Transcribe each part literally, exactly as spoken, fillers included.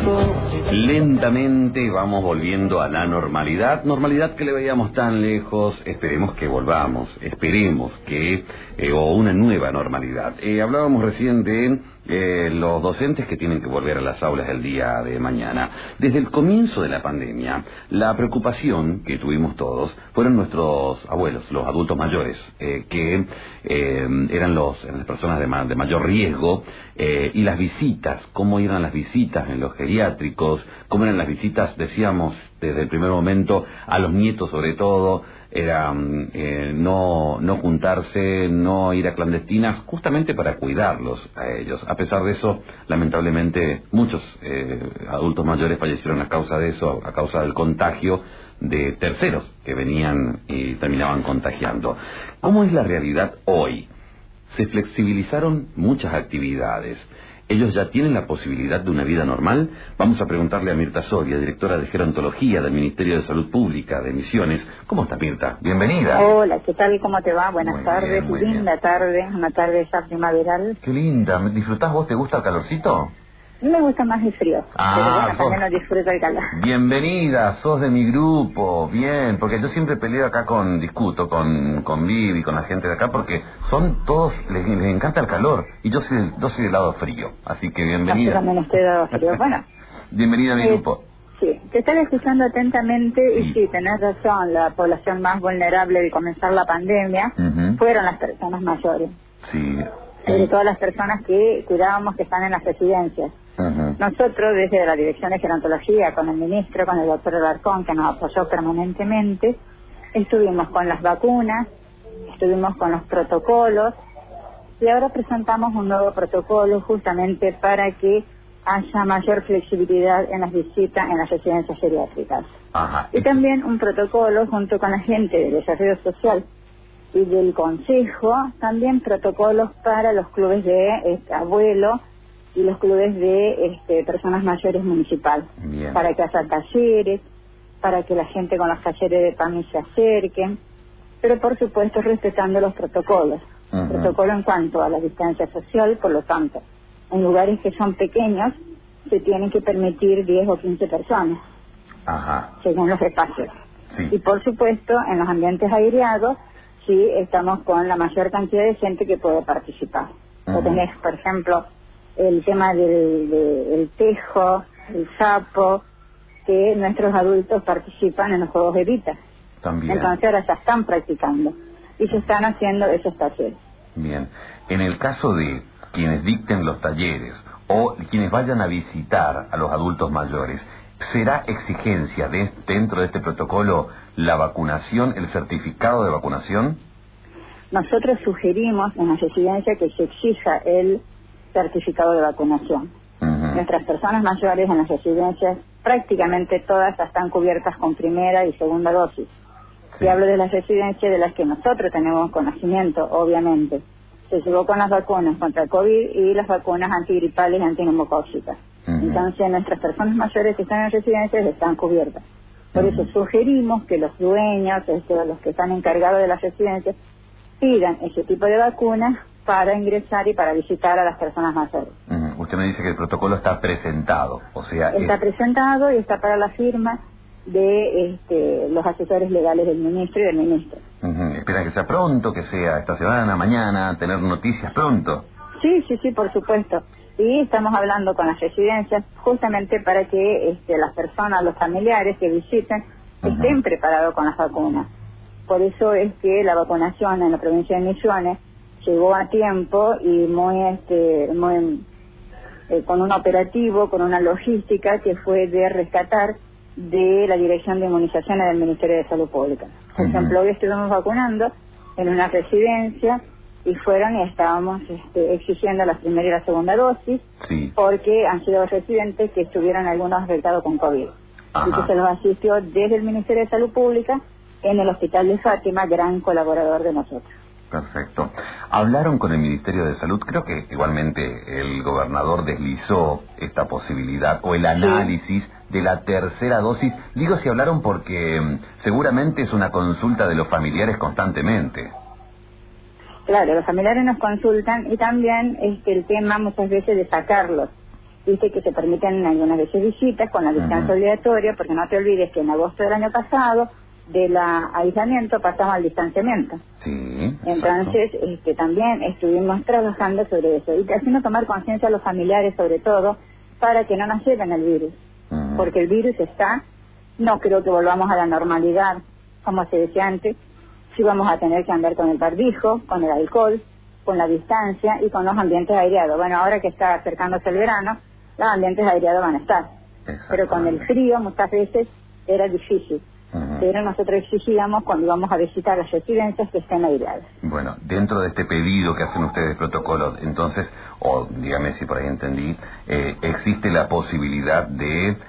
poco, lentamente vamos volviendo a la normalidad, normalidad que le veíamos tan lejos. Esperemos que volvamos, esperemos que, eh, o una nueva normalidad. Eh, hablábamos recién de eh, los docentes que tienen que volver a las aulas el día de mañana. Desde el comienzo de la pandemia, la preocupación que tuvimos todos fueron nuestros abuelos, los adultos mayores, eh, que eh, eran, los, eran las personas de, ma de mayor riesgo, eh, y las visitas, cómo eran las visitas en los geriátricos, cómo eran las visitas, decíamos desde el primer momento, a los nietos sobre todo. Era eh, no, no juntarse, no ir a clandestinas, justamente para cuidarlos a ellos. A pesar de eso, lamentablemente, muchos eh, adultos mayores fallecieron a causa de eso, a causa del contagio de terceros que venían y terminaban contagiando. ¿Cómo es la realidad hoy? Se flexibilizaron muchas actividades. ¿Ellos ya tienen la posibilidad de una vida normal? Vamos a preguntarle a Mirta Soria, directora de Gerontología del Ministerio de Salud Pública de Misiones. ¿Cómo está, Mirta? Bienvenida. Hola, ¿qué tal? ¿Cómo te va? Buenas muy tardes. Bien, muy linda bien. tarde, una tarde ya primaveral. Qué linda. ¿Disfrutás vos? ¿Te gusta el calorcito? A mí me gusta más el frío, Ah, pero bueno, sos... también no disfruto el calor. Bienvenida, sos de mi grupo, bien, porque yo siempre peleo acá con, discuto con, con Vivi, con la gente de acá, porque son todos, les, les encanta el calor, y yo soy, yo soy del lado frío, así que bienvenida. Yo también estoy de lado frío. Bueno, bienvenida a mi eh, grupo. Sí, te están escuchando atentamente Sí. y sí, tenés razón, la población más vulnerable de comenzar la pandemia Uh-huh. fueron las personas mayores, Sí. sobre todo las personas que cuidábamos que están en las residencias. Uh-huh. Nosotros, desde la Dirección de Gerontología, con el ministro, con el doctor Alarcón, que nos apoyó permanentemente, estuvimos con las vacunas, estuvimos con los protocolos, y ahora presentamos un nuevo protocolo justamente para que haya mayor flexibilidad en las visitas en las residencias geriátricas. Ajá. Y también un protocolo junto con la gente de desarrollo social y del consejo, también protocolos para los clubes de este, abuelo y los clubes de este, personas mayores municipales, Bien. para que haya talleres, para que la gente con los talleres de P A M I se acerquen, pero por supuesto respetando los protocolos. Uh-huh. Protocolo en cuanto a la distancia social, por lo tanto, en lugares que son pequeños se tienen que permitir diez o quince personas, Ajá. según los espacios. Sí. Y por supuesto, en los ambientes aireados, sí estamos con la mayor cantidad de gente que puede participar. Uh-huh. O tenés, por ejemplo, el tema del, de, del tejo, el sapo, que nuestros adultos participan en los juegos de Vita. También. Entonces ahora ya están practicando y se están haciendo esos talleres. Bien. En el caso de quienes dicten los talleres o quienes vayan a visitar a los adultos mayores, ¿será exigencia de, dentro de este protocolo la vacunación, el certificado de vacunación? Nosotros sugerimos en la residencia que se exija el certificado de vacunación. Uh-huh. Nuestras personas mayores en las residencias prácticamente todas están cubiertas con primera y segunda dosis. Sí. Y hablo de las residencias de las que nosotros tenemos conocimiento, obviamente. Se llegó con las vacunas contra el COVID y las vacunas antigripales y antineumocóxicas. Uh-huh. Entonces nuestras personas mayores que están en residencias están cubiertas. Por uh-huh. eso sugerimos que los dueños, este, los que están encargados de las residencias, pidan ese tipo de vacunas para ingresar y para visitar a las personas mayores. Uh-huh. Usted me dice que el protocolo está presentado, o sea... Está es... presentado y está para la firma de este, los asesores legales del ministro y del ministro. Uh-huh. ¿Esperan que sea pronto, que sea esta semana, mañana, tener noticias pronto? Sí, sí, sí, por supuesto. Y estamos hablando con las residencias justamente para que este, las personas, los familiares que visiten, uh-huh. estén preparados con las vacunas. Por eso es que la vacunación en la provincia de Misiones llegó a tiempo y muy, este, muy eh, con un operativo, con una logística que fue de rescatar de la Dirección de Inmunizaciones del Ministerio de Salud Pública. Por uh-huh. ejemplo, hoy estuvimos vacunando en una residencia y fueron y estábamos este, exigiendo la primera y la segunda dosis, sí. porque han sido residentes que estuvieron algunos afectados con COVID. Ajá. Y que se los asistió desde el Ministerio de Salud Pública en el Hospital de Fátima, gran colaborador de nosotros. Perfecto. Hablaron con el Ministerio de Salud, creo que igualmente el gobernador deslizó esta posibilidad o el análisis sí. de la tercera dosis. Digo si hablaron porque um, seguramente es una consulta de los familiares constantemente. Claro, los familiares nos consultan y también este, el tema muchas veces de sacarlos Viste que se permiten algunas veces visitas con la distancia uh-huh. obligatoria, porque no te olvides que en agosto del año pasado, del aislamiento pasamos al distanciamiento. Sí, entonces este, también estuvimos trabajando sobre eso y haciendo tomar conciencia a los familiares sobre todo para que no nos lleven el virus, uh-huh. porque el virus está, no creo que volvamos a la normalidad como se decía antes, sí vamos a tener que andar con el barbijo, con el alcohol, con la distancia y con los ambientes aireados. Bueno, ahora que está acercándose el verano, los ambientes aireados van a estar, pero con el frío muchas veces era difícil. Uh-huh. Pero nosotros exigíamos cuando íbamos a visitar las residencias que estén aireadas. Bueno, dentro de este pedido que hacen ustedes protocolo, entonces, o dígame si por ahí entendí, eh, existe la posibilidad de eh,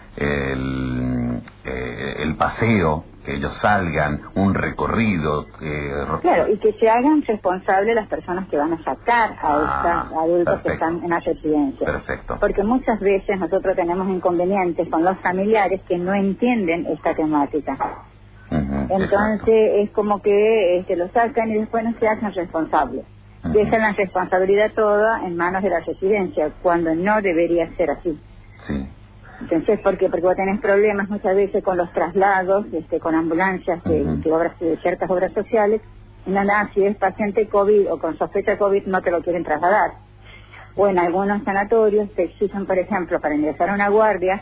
el, eh, el paseo, que ellos salgan, un recorrido. Eh, claro, y que se hagan responsables las personas que van a sacar a ah, estos adultos perfecto. que están en la residencia. Perfecto. Porque muchas veces nosotros tenemos inconvenientes con los familiares que no entienden esta temática. Uh-huh, Entonces exacto. es como que este, lo sacan y después no se hacen responsables. Uh-huh. Dejan la responsabilidad toda en manos de la residencia, cuando no debería ser así. Sí. Entonces, ¿por qué? Porque vos tenés problemas muchas veces con los traslados, este, con ambulancias de, uh-huh. de, obras, de ciertas obras sociales, y nada, si es paciente COVID o con sospecha de COVID no te lo quieren trasladar. O en algunos sanatorios te exigen, por ejemplo, para ingresar a una guardia,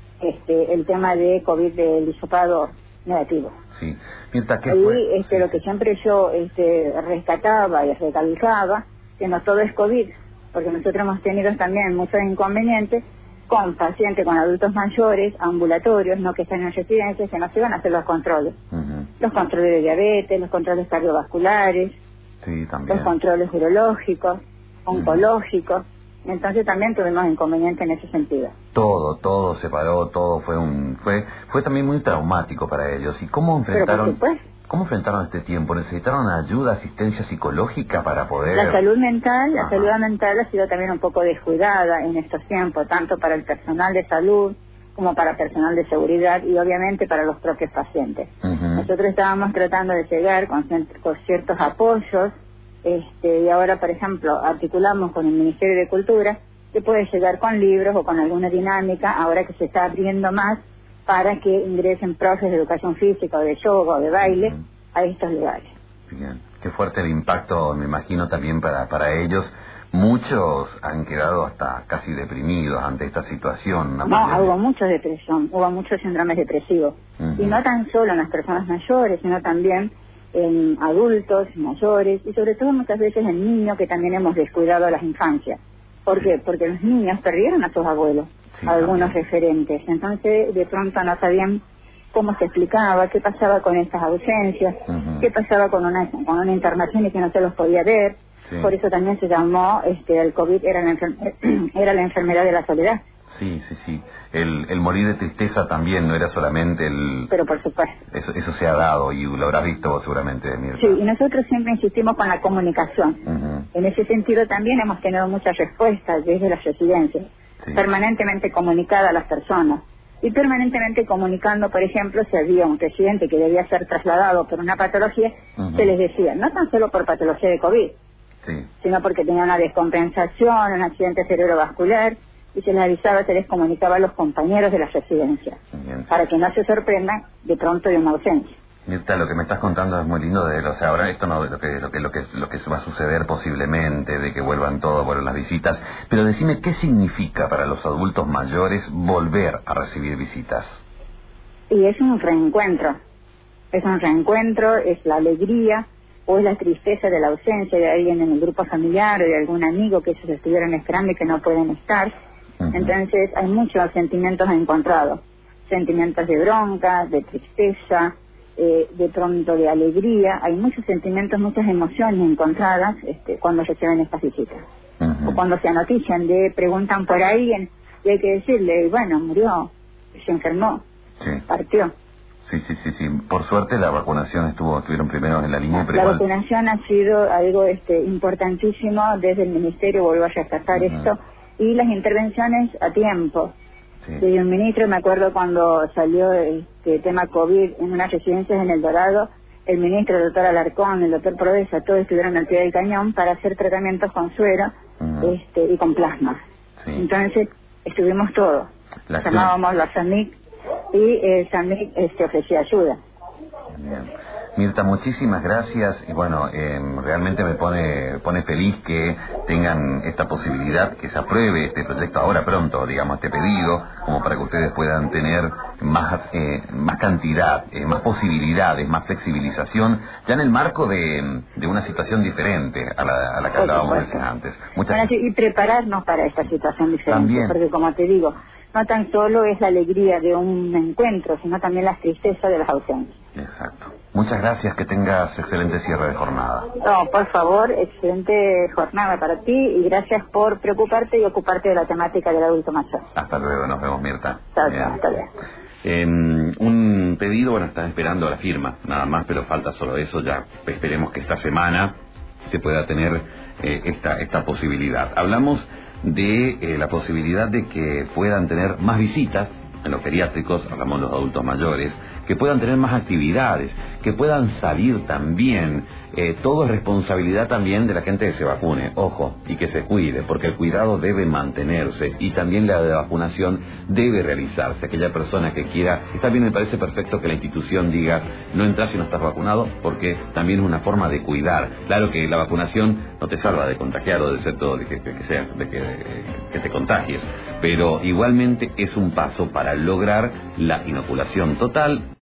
este, el tema de COVID del hisopado negativo. Sí. Mirta, ¿qué Ahí, fue? este, sí. Lo que siempre yo este, rescataba y recalcaba, que no todo es COVID, porque nosotros hemos tenido también muchos inconvenientes con pacientes, con adultos mayores, ambulatorios, no que están en residencias, que no se van a hacer los controles. Uh-huh. Los controles de diabetes, los controles cardiovasculares, sí, también. los controles urológicos, oncológicos. Uh-huh. Entonces también tuvimos inconvenientes en ese sentido. Todo, todo se paró, todo fue un fue fue también muy traumático para ellos. ¿Y cómo enfrentaron cómo enfrentaron este tiempo? ¿Necesitaron ayuda, asistencia psicológica para poder...? La salud mental, la Ajá. salud mental ha sido también un poco descuidada en estos tiempos, tanto para el personal de salud como para personal de seguridad y obviamente para los propios pacientes. Uh-huh. Nosotros estábamos tratando de llegar con, con ciertos apoyos, este, y ahora, por ejemplo, articulamos con el Ministerio de Cultura, que puede llegar con libros o con alguna dinámica, ahora que se está abriendo más, para que ingresen profes de educación física o de yoga o de baile uh-huh. a estos lugares. Bien, qué fuerte el impacto, me imagino, también para, para ellos. Muchos han quedado hasta casi deprimidos ante esta situación. No, pandemia. Hubo mucha depresión, hubo muchos síndromes depresivos. Uh-huh. Y no tan solo en las personas mayores, sino también en adultos mayores y sobre todo muchas veces en niños, que también hemos descuidado a las infancias. ¿Por sí. qué? Porque los niños perdieron a sus abuelos. Sí, algunos también. referentes, entonces de pronto no sabían cómo se explicaba, qué pasaba con estas ausencias, uh-huh. qué pasaba con una con una internación y que no se los podía ver, sí. por eso también se llamó este el COVID era la, enfer- era la enfermedad de la soledad. Sí, sí, sí, el, el morir de tristeza también no era solamente el... Pero por supuesto. Eso, eso se ha dado y lo habrás visto vos seguramente, Mirta. Sí, y nosotros siempre insistimos con la comunicación. Uh-huh. En ese sentido también hemos tenido muchas respuestas desde las residencias. Sí. Permanentemente comunicada a las personas y permanentemente comunicando, por ejemplo, si había un residente que debía ser trasladado por una patología, uh-huh. se les decía, no tan solo por patología de COVID, sí. sino porque tenía una descompensación, un accidente cerebrovascular, y se les avisaba, se les comunicaba a los compañeros de la residencia, Bien. para que no se sorprendan de pronto de una ausencia. Mirta, lo que me estás contando es muy lindo, de, o sea, ahora esto no, lo que, lo que, lo que, lo que va a suceder posiblemente, de que vuelvan todos, vuelvan las visitas, pero decime, ¿qué significa para los adultos mayores volver a recibir visitas? Y es un reencuentro, es un reencuentro, es la alegría o es la tristeza de la ausencia de alguien en el grupo familiar o de algún amigo que ellos estuvieron esperando y que no pueden estar. Uh-huh. Entonces hay muchos sentimientos encontrados, sentimientos de bronca, de tristeza, Eh, de pronto de alegría, hay muchos sentimientos, muchas emociones encontradas este, cuando reciben estas visitas. Uh-huh. O cuando se anotician, de preguntan por alguien y hay que decirle, bueno, murió, se enfermó, sí. partió. Sí, sí, sí, sí. Por suerte la vacunación estuvo, estuvieron primero en la línea. La igual... vacunación ha sido algo este, importantísimo desde el Ministerio, vuelvo a rescatar uh-huh. esto, y las intervenciones a tiempo. Sí. Desde un ministro, me acuerdo cuando salió este tema COVID en unas residencias en El Dorado, el ministro, el doctor Alarcón, el doctor Prodesa, todos estuvieron al pie del cañón para hacer tratamientos con suero uh-huh. este, y con plasma. Sí. Entonces, estuvimos todos. La acción... Llamábamos la SAMIC y el SAMIC este, ofrecía ayuda. Bien. Mirta, muchísimas gracias y bueno, eh, realmente me pone pone feliz que tengan esta posibilidad, que se apruebe este proyecto ahora pronto, digamos, este pedido, como para que ustedes puedan tener más eh, más cantidad, eh, más posibilidades, más flexibilización, ya en el marco de, de una situación diferente a la, a la que hablábamos antes. Muchas bueno, y prepararnos para esta situación diferente, También. porque como te digo, no tan solo es la alegría de un encuentro, sino también la tristeza de las ausencias. Exacto. Muchas gracias, que tengas excelente cierre de jornada. No, por favor, excelente jornada para ti y gracias por preocuparte y ocuparte de la temática del adulto mayor. Hasta luego, nos vemos, Mirta. Chao, chao, hasta luego. Eh, un pedido, bueno, están esperando la firma, nada más, pero falta solo eso, ya esperemos que esta semana se pueda tener eh, esta, esta posibilidad. Hablamos de eh, la posibilidad de que puedan tener más visitas en los geriátricos, hablamos de los adultos mayores, que puedan tener más actividades, que puedan salir también. Eh, todo es responsabilidad también de la gente que se vacune, ojo, y que se cuide, porque el cuidado debe mantenerse y también la de vacunación debe realizarse. Aquella persona que quiera, está bien, me parece perfecto que la institución diga, no entras si no estás vacunado, porque también es una forma de cuidar. Claro que la vacunación no te salva de contagiar o de ser todo, de que, que sea, de que, de que te contagies, pero igualmente es un paso para lograr la inoculación total.